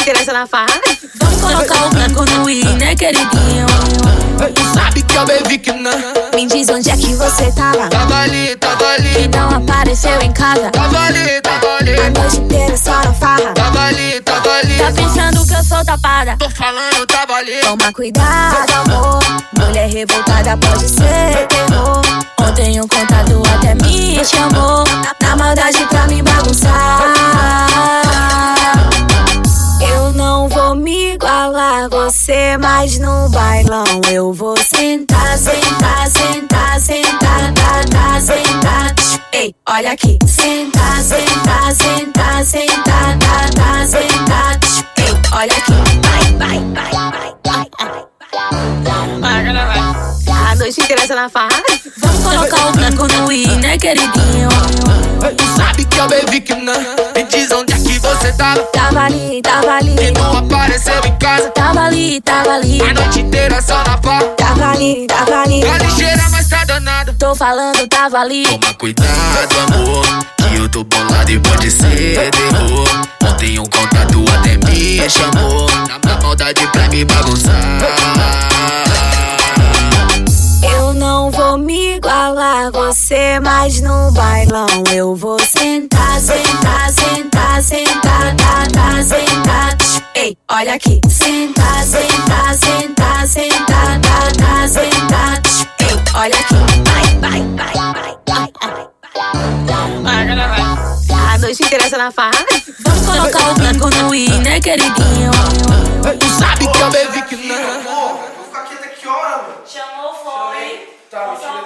interessa na farra. Vamos colocar o branco no i, né, queridinho? Tu sabe que eu bebi que não. Me diz onde é que você tava. Tava ali, Que não apareceu em casa. tava ali. A noite inteira só na farra. Tava ali. Tá pensando que eu sou tapada? Tô falando, tava ali. Toma cuidado, amor. Mulher revoltada pode ser terror. Ontem um contato até me chamou na maldade pra me bagunçar. Eu não vou me igualar você, mas no bailão eu vou sentar, sentar, sentar, sentar, tá, sentar. Ei, olha aqui. Sentar, sentar, sentar, sentar, tá, sentar. Ei, olha aqui. Vai. A noite interessa na farra. Vamos colocar o branco no i, né, queridinho? Tu sabe que eu bebi que não. Me diz onde é que você tava. Tava ali. Que não apareceu em casa. Tava ali. A noite inteira só na farra. Tava ali. Tá ligeira, mas tá danada. Tô falando, tava ali. Toma cuidado, amor, que eu tô bolado e pode ser terror. Ontem um contato até me chamou na maldade pra me bagunçar. Eu não vou me igualar você, mas no bailão eu vou sentar, sentar, sentar, sentar, tá, sentar. Ei, olha aqui. Sentar, sentar, sentar, sentar, tá, sentar. Ei, olha aqui. Vai. A noite interessa na farra. Vamos colocar o branco no i, né, queridinho? Tu sabe que eu bebi que não. Vou ficar aqui até que hora, mano? Chamou, foi. Tá, mentira.